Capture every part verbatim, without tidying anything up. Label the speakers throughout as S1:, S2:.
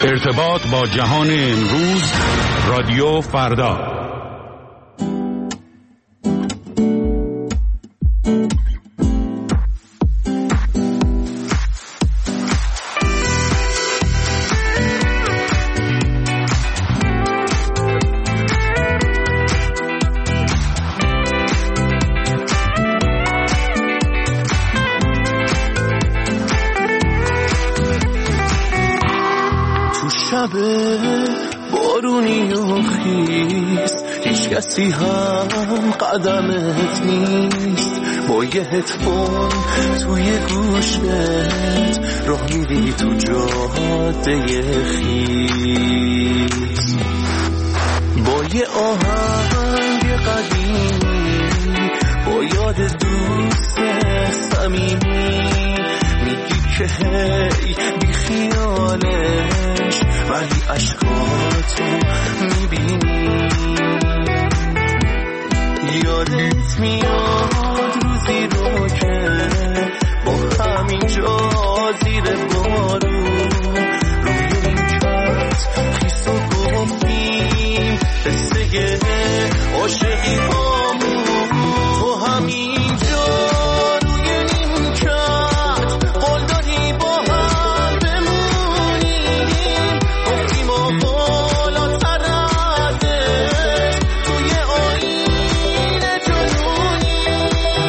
S1: ارتباط با جهان امروز، رادیو فردا.
S2: بارونی و خیز هیچ کسی هم قدمت نیست، با یه هدفون توی گوشت راه میری تو جاده خیز، با یه آهنگ قدیمی، با یاد دوست صمیمی، میگی که هی بی خیالش ولی عشقاتو میبینی. یادت میاد روزی رو که با همینجا زیر بارون روی نیمکت خیس و گفتیم قصه عاشقی هامون، تو همینجا روی نیمکت قول دادی با هم بمونیم، گفتیم و بالاتر ازش توی آینه جنونیم.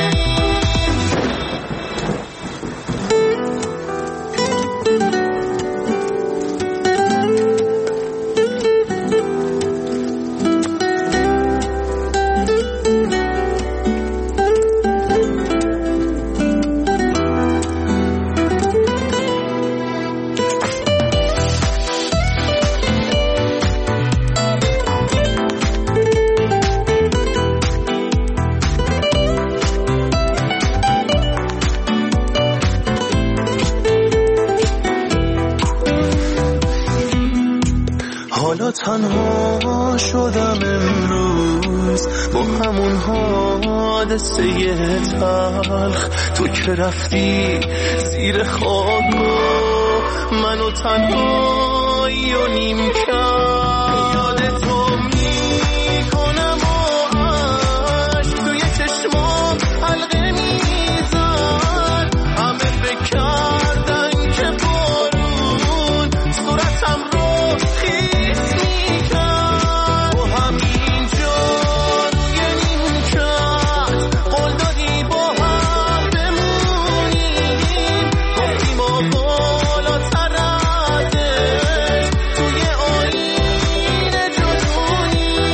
S2: حالا تنها شدم امروز با همون حادثه تلخ، تو که رفتی زیر خاک منو تنهایی و نیم کرد. یادتو میکنم و عشق توی چشمام حلقه میزد، همه فکر کردن که بارون صورتم رو خیس میکرد، و همینجا روی نیمکت قول دادی با هم بمونیم، گفتیم و بالاتر ازش توی آینه جنونیم.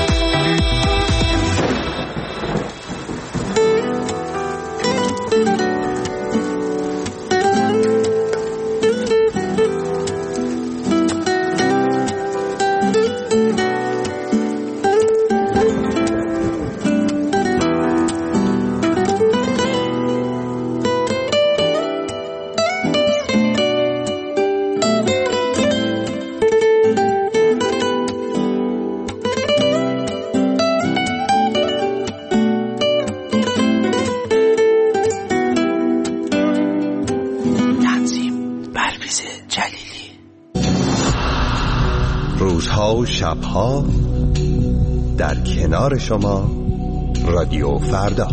S3: روزها و شبها در کنار شما، رادیو فردا.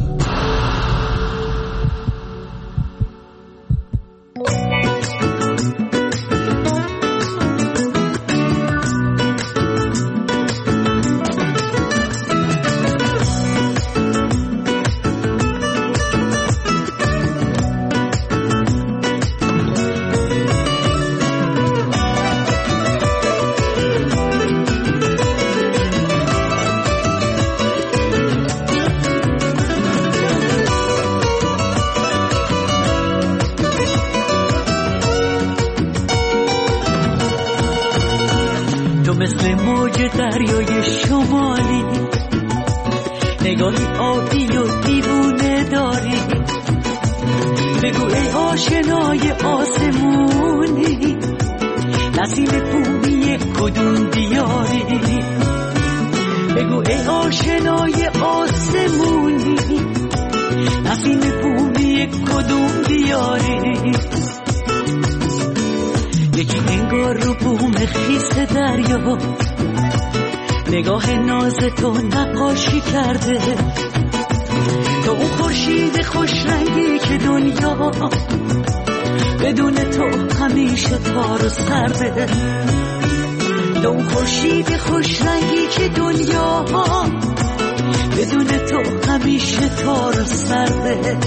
S4: مثل موج دریای شمالی، نگاهی آبی و دیوونه داری، بگو ای آشنای آسمونی، نسیم بومی کدوم دیاری، بگو ای آشنای آسمونی، نسیم بومی کدوم دیاری. یکی انگار رو بوم خیس دریا، نگاه ناز تو نقاشی کرده، تو اون خورشید خوش رنگی که دنیا بدون تو همیشه تار و سرده، تو اون خورشید خوش رنگی که دنیا بدون تو همیشه تار و سرده.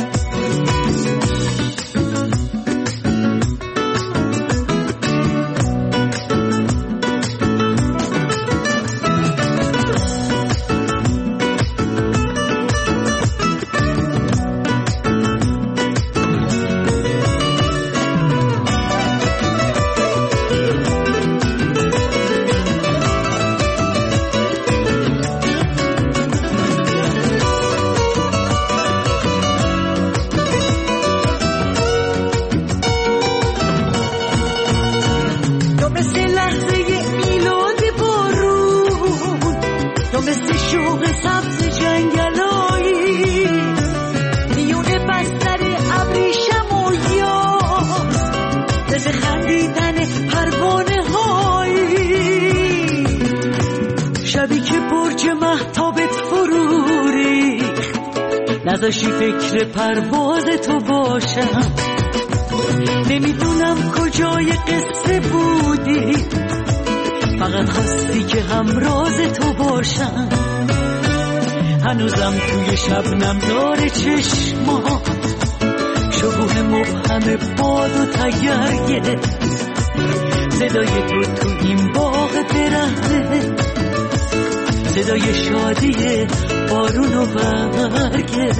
S4: نذاشی فکر پرواز تو باشم، نمیدونم کجای قصه بودی، فقط خواستی که همراز تو باشم. هنوزم توی شبنم داره چشما، شکوه مبهم باد و تگرگه، صدای تو تو این باغ درخته، صدای شادی بارون و برگه.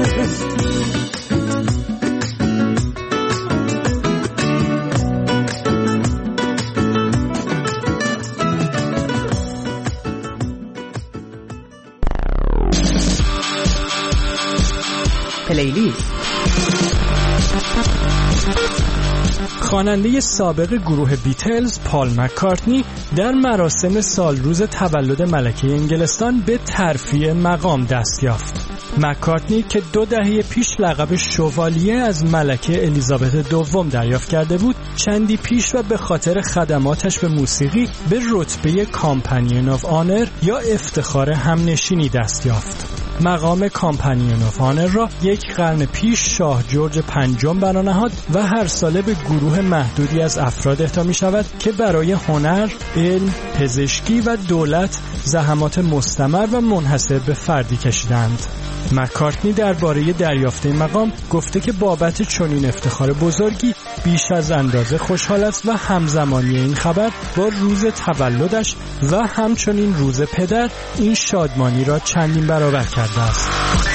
S5: پلیلیست.
S6: خواننده سابق گروه بیتلز پال مکارتنی در مراسم سالروز تولد ملکه انگلستان به ترفیع مقام دست یافت. مکارتنی که دو دهه پیش لقب شوالیه از ملکه الیزابت دوم دریافت کرده بود، چندی پیش و به خاطر خدماتش به موسیقی به رتبه کامپانیون آف آنر یا افتخار همنشینی دست یافت. مقام کامپانیون آف آنر را یک قرن پیش شاه جورج پنجم بنا نهاد و هر ساله به گروه محدودی از افراد اهدا می شود که برای هنر، علم، پزشکی و دولت زحمات مستمر و منحصر به فردی کشیدند. مکارتنی درباره دریافت این مقام گفته که بابت چنین افتخار بزرگی بیش از اندازه خوشحال است و همزمانی این خبر با روز تولدش و همچنین روز پدر این شادمانی را چندین برابر کرده است.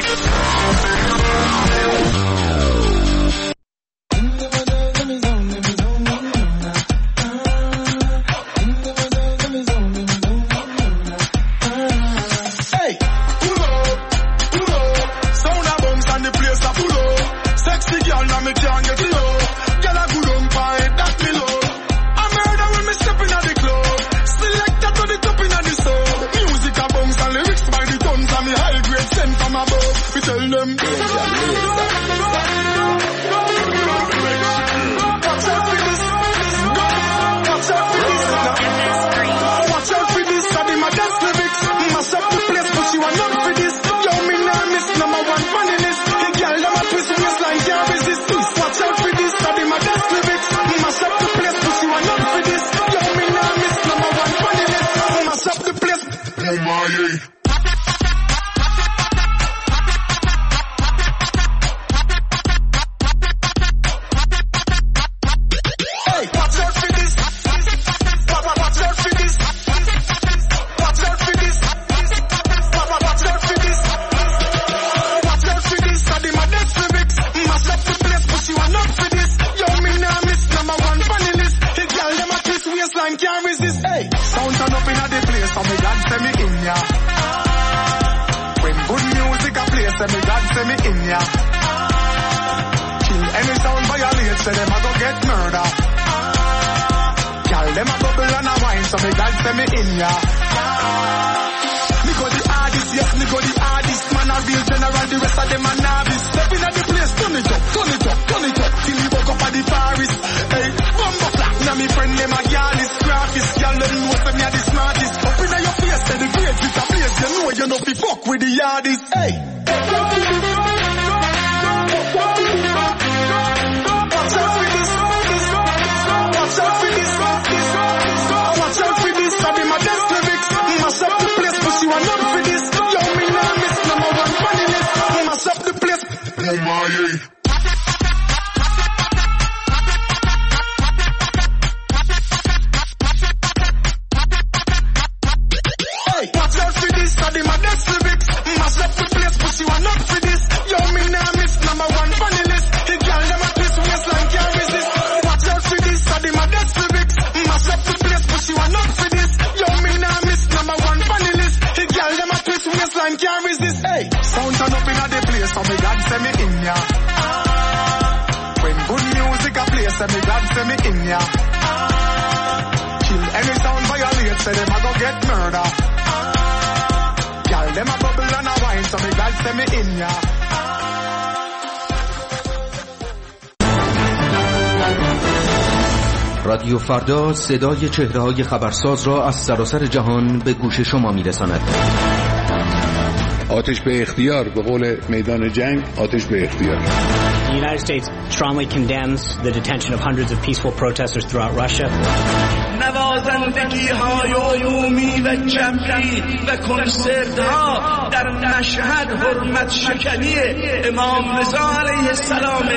S7: So me God send me in ya. Me go the hardest, yes, me go the hardest. Man man a real general, the rest of them a novice. Stepping at the place, turn it up, turn it up, turn it up. Till he woke up at the forest. Hey, bumbo flat, now me friend them a yarnist, graphist. Y'all don't know some me a the smartest. Up in your face, say the grades with a place. You know you know fi fuck with the yardies. Hey. Can't resist, hey. Sound turn up in the place, so me God send me in ya. When good music a play, so me God send me in ya. Kill any sound violate, say them a go get murder. Y'all them a bubble and a wine, so me God send me in ya.
S5: رادیو فردا صدای چهره‌های خبرساز را از سراسر جهان به گوش شما می‌رساند.
S1: آتش به اختیار، به قول میدان جنگ آتش به اختیار.
S8: The United States strongly condemns the detention of hundreds of peaceful protesters throughout Russia.
S9: نوازندگی های عمومی و جمعی و کنسرت‌ها در مشهد حرمت شکنی امام رضا علیه السلام.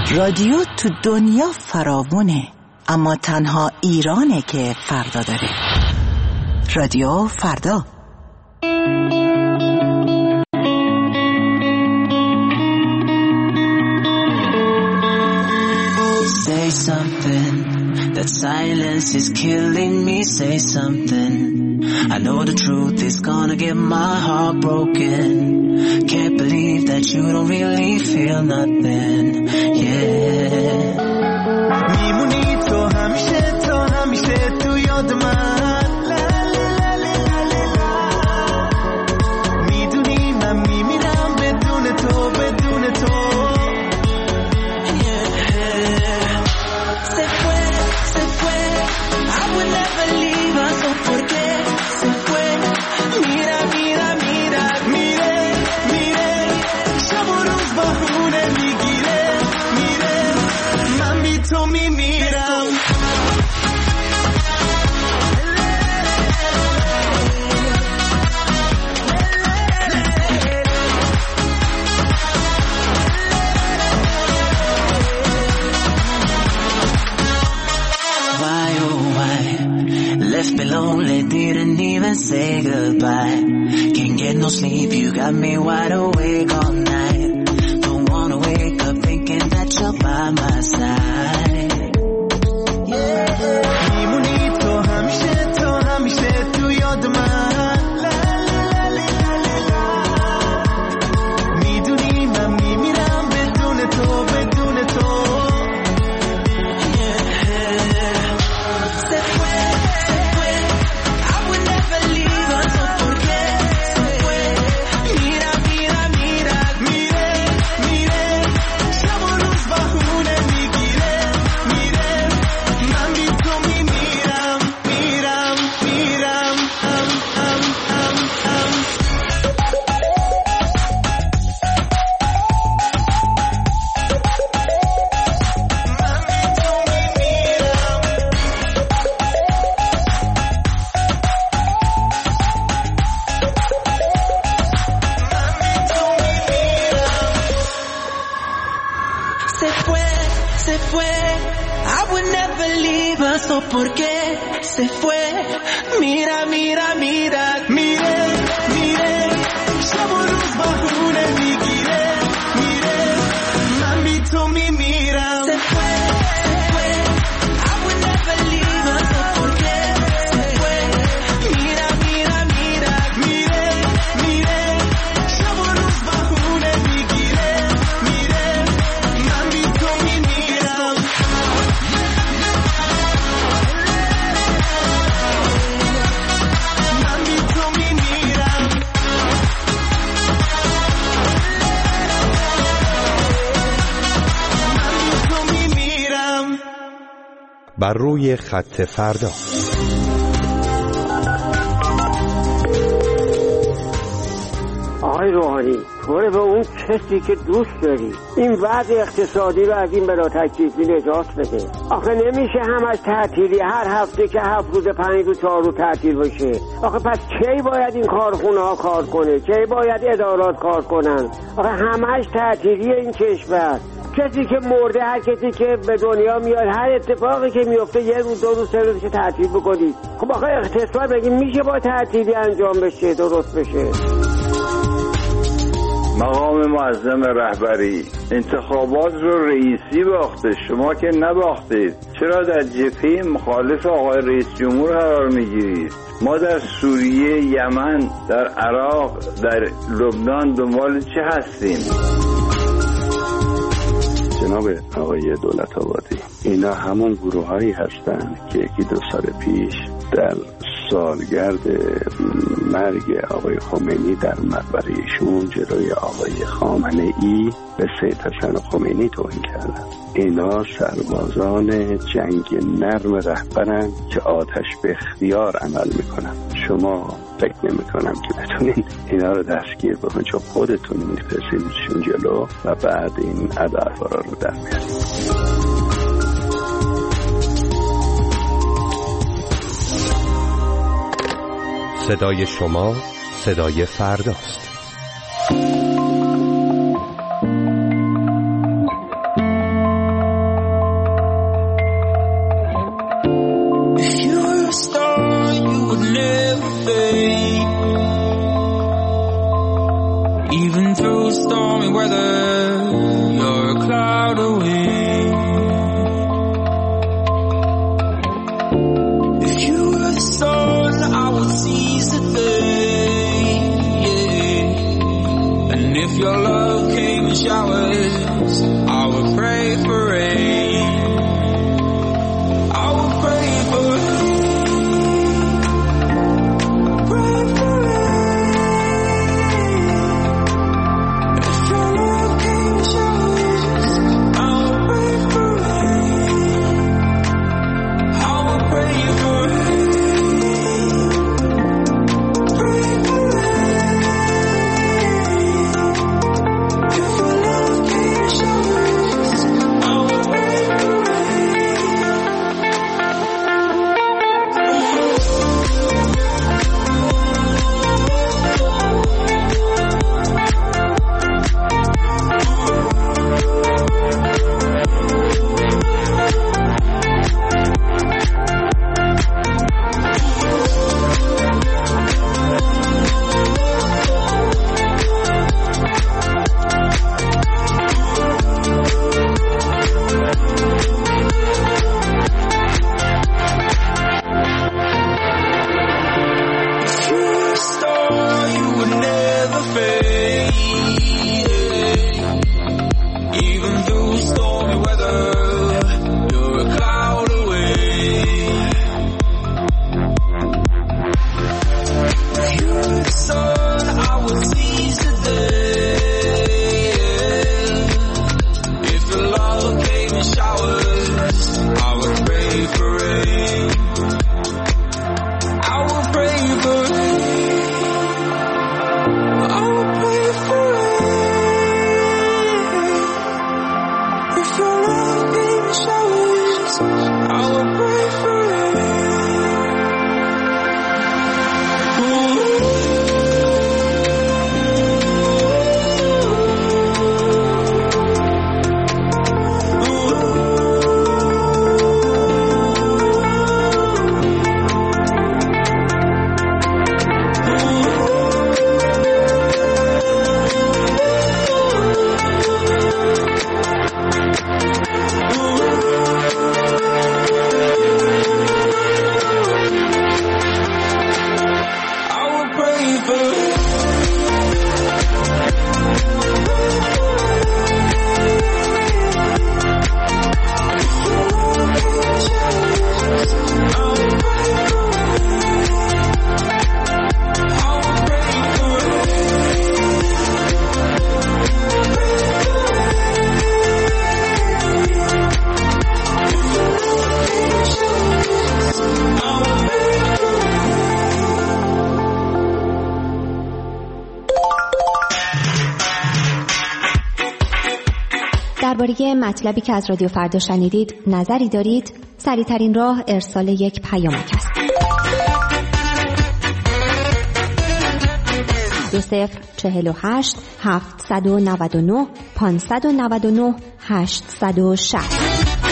S10: رادیو تو دنیا فراوونه، اما تنها ایرانه که فردا داره. رادیو فردا.
S11: Say something, that silence is killing me. Say something, I know the truth is gonna get my heart broken. Can't believe that you don't really feel nothing, yeah.
S2: میمونی تو همیشه تو همیشه تو یاد من. میدونی من میمیرم بدون تو بدون تو.
S11: Se fue, se fue, I would never leave her, so por qué se fue? Mira, mira, mira,
S2: mire, mire, شب و روز بهونه میگیره. میره من بی تو میمیرم.
S11: Left me lonely, didn't even say goodbye. Can't get no sleep, you got me wide awake all night. Don't wanna wake up thinking that you're by my side.
S2: میمونی تو همیشه تو همیشه تو یاد من. میدونی من میمیرم بدون تو بدون تو.
S11: ¿Por qué se fue? Mira, mira, mira,
S2: mire, mire, شب و روز بهونه میگیره. میره من بی تو میمیرم.
S11: Se fue, se fue, I would never leave her, so ¿por qué se fue? Mira, mira, mira,
S2: mire, mire, شب و روز بهونه میگیره. میره من بی تو میمیرم.
S3: بر روی خط فردا.
S12: آقای روحانی، طوره به اون کسی که دوست داری این وضع اقتصادی رو از این بلا تکلیفی نجات بده. آخه نمیشه همش تعطیلی، هر هفته که هفت روز پنج روز چهار روز تعطیل باشه. آخه پس کی باید این کارخونه ها کار کنه؟ کی باید ادارات کار کنن؟ آخه همش تعطیلی این کشور. کسی که مرده، هر کسی که به دنیا میاد، هر اتفاقی که میفته یه روز دو روز سه روز که تعطیل بکنید. خب آخه اقتصاد بگیم میشه با تعطیلی انجام بشه، درست بشه.
S13: مقام معظم رهبری انتخابات رو رئیسی باخته، شما که نباختید. چرا در جبهه مخالف آقای رئیس جمهور قرار میگیرید؟ ما در سوریه، یمن، در عراق، در لبنان دنبال چه هستیم؟
S14: جناب آقای دولت آبادی، اینا همون گروه هایی هستن که یکی دو سال پیش در سالگرد مرگ آقای خمینی در مقبره ایشون جلوی آقای خامنه ای به سید حسن خمینی توهین کردن. اینا سربازان جنگ نرم رهبرن که آتش به اختیار عمل میکنن. شما فکر نمیکنم که بتونین اینا رو دستگیر بکنین، چون خودتون میفرستیدشون جلو و بعد این ادعاها رو در میارید.
S3: صدای شما صدای فرداست.
S15: whether you're a cloud away. If you were the sun, I would seize the day, yeah. And if your love came in showers, I would pray for rain. I would pray for rain. Pray for rain. If your love came in showers, I would pray for rain. I would pray for rain. Pray for rain. If your love came in showers, I would pray for If you were a star, you would never fade. Even through stormy weather, you're a cloud away. If you were the sun, I would seize the day. If your love came in showers, I would pray for rain. I would pray for rain. I would pray for rain. If your love came in showers, I would pray for I would pray for
S16: درباره مطلبی که از رادیو فردا شنیدید نظری دارید؟ سریع‌ترین راه ارسال یک پیامک است. دو صفر چهل و هشت هفتصد و نود و نه پانصد و نود و نه هشتصد و شصت.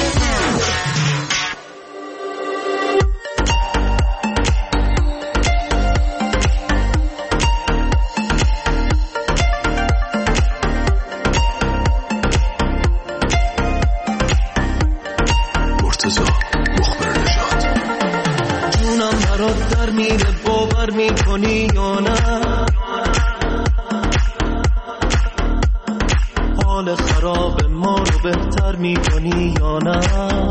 S2: جونم برات در میره باور میکنی یا نه؟ حال خراب ما رو بهتر میکنی یا نه؟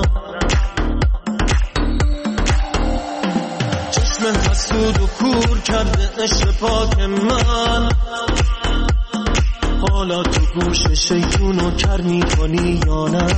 S2: چشم حسود و کور کرده عشق پاک من، حالا تو گوش شیطونو کر میکنی یا نه؟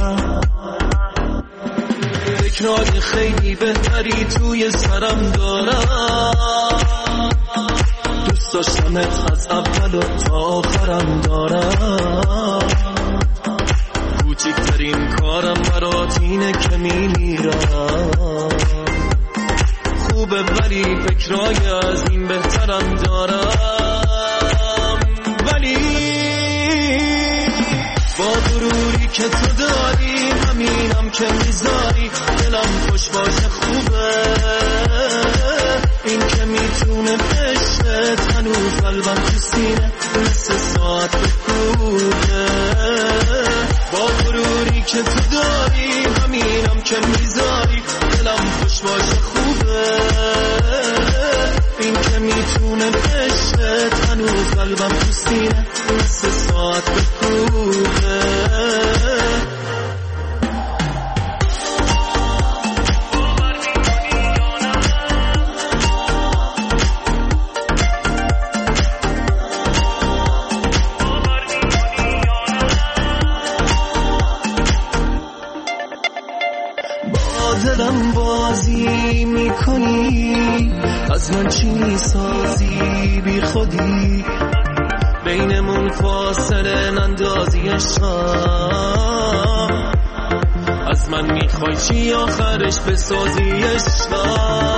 S2: فکرای خیلی بهتری توی سرم دارم، دوست داشتمت از اول و تا آخرم دارم، کوچکترین کارم برات اینه که میمیرم، خوبه ولی فکرای از این بهترم دارم، ولی با غروری که تو داری همینم که میذاری دلم خوش باشه خوبه، این که میتونه بشه هنوز قلبم تو سینه مثل ساعت بکوبه. داری همینم که میذاری دلم خوش باشه خوبه این که میتونه عشقت هنوز قلبم تو سینه مثل ساعت بکوبه دلم بازی میکنی از من چی میسازی بی خودی بینمون فاصله نندازی عشقا از من میخوای چی آخرش بسازی عشقا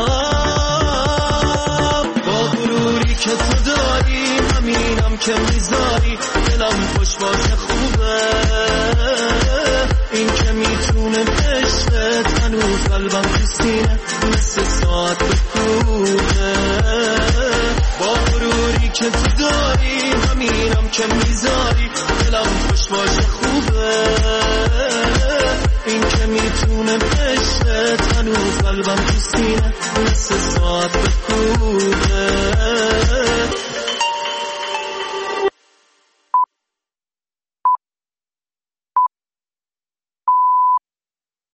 S2: با غروری که تو داری همینم که میذاری دلم خوش باشه خوبه این که میتونه عشقت هنوز قلبم تو سینه مثل ساعت بکوبه با غروری که تو داری همینم که میذاری دلم خوش باشه خوبه این که میتونه عشقت هنوز قلبم تو سینه مثل ساعت بکوبه